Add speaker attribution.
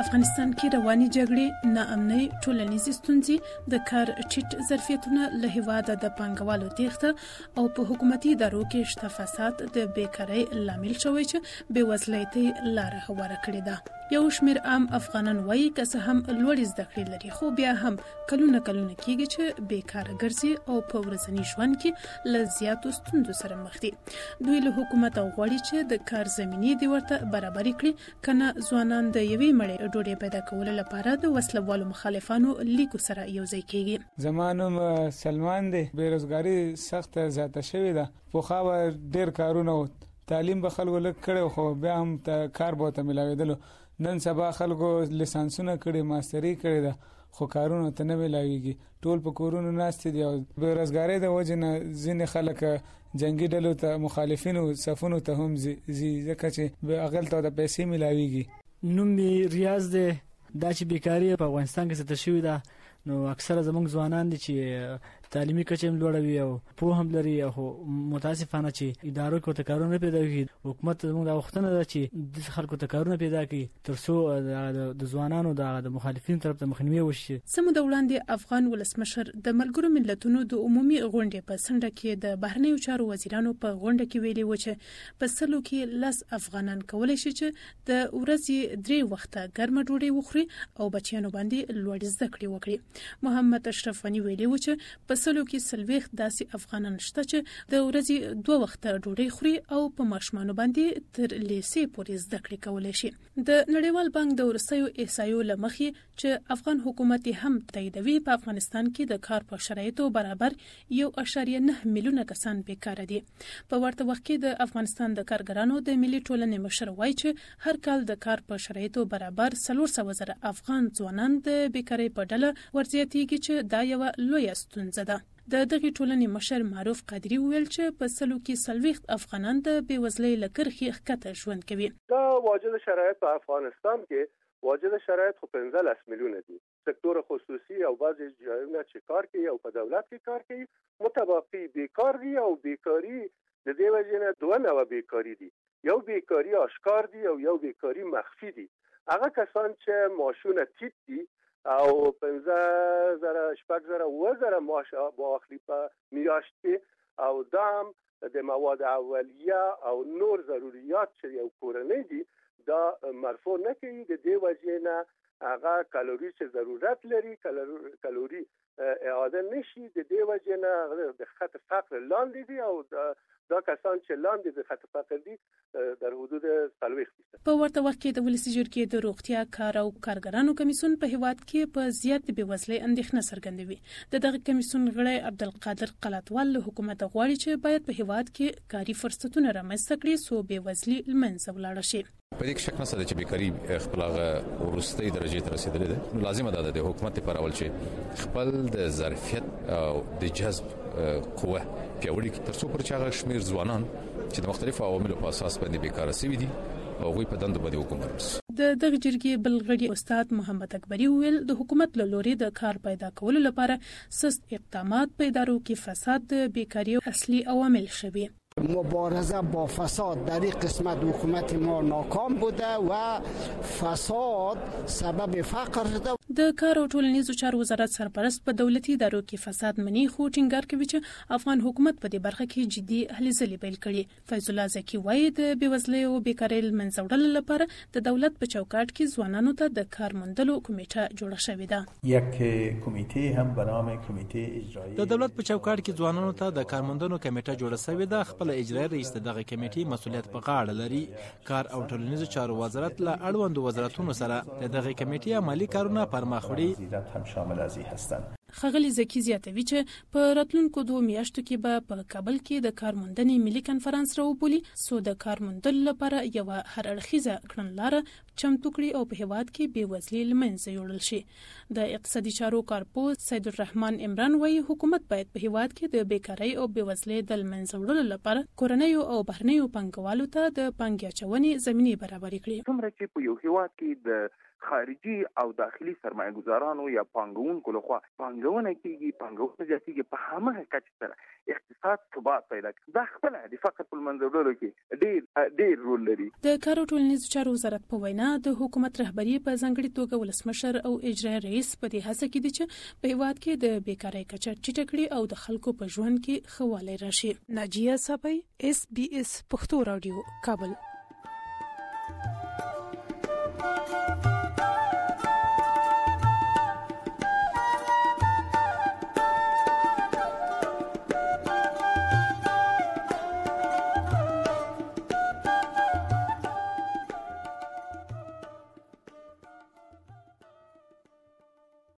Speaker 1: افغانستان کې رواني جګړې، ناامنۍ، ټولنیزې ستونزې، د کار ټیټ ظرفیتونه له هیواده د پانګوالو تېښته او په حکومتي ادارو کې شته فساد د بیکارۍ لامل شوی چې بېوزلۍ ته لاره هواره کړې ده. یو شمېر عام افغانان وایي که څه هم لوړې زده کړې لري خو بیا هم کلونه کېږي چې بیکاره ګرځي او په ورځني ژوند کې له زیاتو ستونزو سره مخ دي. دوی له حکومته غواړي چې د کار زمینې دې ورته برابرې کړي، کنه ځوانان د یوې مړۍ ډوډۍ پیدا کولو لپاره د وسلوالو مخالفانو لیکو سره یوځای کېږي.
Speaker 2: زما نوم سلمان دی. بیروزګاري سخت زیاته شوې ده. پخوا به ډېر کارونه و، تعلیم به خلکو لږ کړی خو بیا هم کار به ورته میلاوېدلو. نن سبا خلکو لیسانسونه کړي، ماستري کړې ده خو کارونه ته نه میلاوېږي. ټول په کورونو ناست دي او بیروزګارۍ د وجې نه ځینې خلک جنگي ډلو ته، مخالفینو صفونو ته هم ځي ځکه چې هغلته ته د پیسې میلاوېږي.
Speaker 3: نوم مې ریاض دی. دا چې بیکاري په افغانستان کې زیاته شوې ده نو اکثره زموږ ځوانان دي چې تعلیمي کچه هم لوړه وي او پوه هم لري، خو متاسفانه چې ادارو کې ورته کارونه نه پیدا کېږي. حکومت زموږ دا غوښتنه ده چې د خلکو ته کارونه پیدا کړي تر څو د ځوانانو د مخالفینو طرف ته مخنیوی وشي.
Speaker 1: څه موده وړاندې افغان ولسمشر د ملګرو ملتونو د عمومي غونډې په څنډه کې د بهرنیو چارو وزیرانو په غونډه کې ویلي و چې په سلو کې 10 افغانان کولی شي چې د ورځې 3 وخته ګرمه ډوډۍ وخوري او بچیانو باندې لوړ زده کړې وکړي. محمد اشرف غني ویلي و چې په سلو کې 40 داسې افغانان شته چې د ورځې 2 وخته ډوډۍ خوري او په ماشومانو باندې تر لیسې پورې زده کړې کولی شي. د نړیوال بانک د وروستیو احصایو له مخې چې افغان حکومت هم تاییدوي په افغانستان کې د کار په شرایطو برابر 1.9 میلیونه کسان بیکاره دي. په ورته وخت کې د افغانستان د کارګرانو د ملي ټولنې مشر وایي چې هر کال د کار په شرایطو برابر 400,000 افغان ځوانان د بیکارۍ په ډله ورزیاتېږي چې دا یوه لویه ستونزه ده. د دغې ټولنې مشر معروف قادري وویل چې په سلو کې 40 افغانان د بېوزلۍ له کرښې ښکته ژوند کوي.
Speaker 4: دا واجد شرایط په افغانستان کې واجد شرایط خو 15 میلیونه دي. سکتور خصوصي او بعضې ځایونه چې کار کوي او په دولت کې کار کوي متبقي بیکار دي او بیکاري د دې وجې نه 2 نوعه بیکاري دي. یو بیکاري آشکار دي او یو بیکاري مخفي دي. هغه کسان چې معاشونه ټیټ دي او 15,000 معاش واخلي په میاشت کې او دام د مواد اولیه او نور ضرورت چې یو کورنۍ دي دا مرفوع نه کوي. د دې وجې نه هغه کالوري چې ضرورت لري کالوري اعاده نشي. د دې وجې نه د خط فقر لاندې دي او دا کسان چې لاندې د خط فقر دي در حدود 40%.
Speaker 1: په ورته وخت کې د ولسي جرګې د روغتیا، کار او کارګرانو کمیسیون په هیواد کې په زیات بېوزلۍ اندېښنه څرګندوي. د دغه کمیسیون غړی عبدالقادر قلاتوال له حکومته غواړي چې باید په هیواد کې کاري فرصتونه رامنځته کړي څو بېوزلي له منځه ولاړه شي.
Speaker 5: په دې کې شک نشته چې بیکاري خپل هغه وروستۍ درجې ته رسیدلې ده. لازمه ده د حکومت لپاره اول چې خپل د ظرفیت او د جذب قوه پیاوړې کړي تر څو پر هغه شمیر ځوانان چې د مختلفو عواملو په اساس باندې بیکاره شوي دي او غوي په دندو باندې حکومت ورسي.
Speaker 1: د دغه جرګې بل غړي استاد محمد اکبري وویل د حکومت له لوري د کار پیدا کولو لپاره سست اقدامات په ادارو کې فساد د بیکاري اصلي عوامل شوي.
Speaker 6: مبارزه با فساد در این قسمت حکومت ما ناکام بوده و فساد سبب فقر شده.
Speaker 1: د کار او ټولنیزو چارو وزارت سرپرست په دولتي ادارو کې فساد مني خو ټینګار کوي چې افغان حکومت په دې برخه کې جدي هلې ځلې پیل کړي. فیض الله زکی وایي د بېوزلۍ او بیکارۍ له منځه وړلو لپاره د دولت په چوکاټ کې ځوانانو ته د کار موندلو کمیټه جوړه شوې ده.
Speaker 7: یک کمیټه هم به نام کمیټه اجرایی
Speaker 8: د دولت په چوکاټ کې ځوانانو ته د کار موندلو کمیټه جوړه شوې ده. خپل اجرایي رئیس دغه کمیټې مسؤلیت په غاړه لري. کار او ټولنیزو چارو وزارت له اړوندو وزارتونو سره د دغه کمیټې عملی کارونه پرمخ وړي.
Speaker 7: هم شامل از این هستند.
Speaker 1: ښاغلي زکي زیاتوي چې په راتلونکو 2 میاشتو کې به په کابل کې د کارموندنې ملي کنفرانس راوبولي څو د کارموندلو لپاره یوه هر اړخیزه کړنلاره چمتو کړي او په هیواد کې بېوزلي له منځه یوړل شي. د اقتصادي چارو کارپوه سید الرحمن عمران وایي حکومت باید په هیواد کې د بیکارۍ او بېوزلۍ د له منځه وړلو لپاره کورنیو او بهرنیو پانګوالو ته د پانګې اچونې زمینې برابرې کړي.
Speaker 9: څومره چې په یو هیواد کې د خارجي او داخلي سرمایه‌ګزارانو یا پانګونکو لخوا پانګونه کیږي په همغه کچه سره اقتصاد ثبات پیدا کوي. دا خپل د فقر په منځوړلو کې ډېر رول لري.
Speaker 1: د کار او ټولنیزو چارو وزارت په وینا د حکومت رهبری په ځانګړي توګه ولسمشر او اجرایي رئیس په دې هڅه کې دي چې په هیواد کې د بیکارۍ کچه ټیټه کړي او د خلکو په ژوند کې ښه والی راشي. ناجیه صافی، SBS پښتو رادیو، کابل.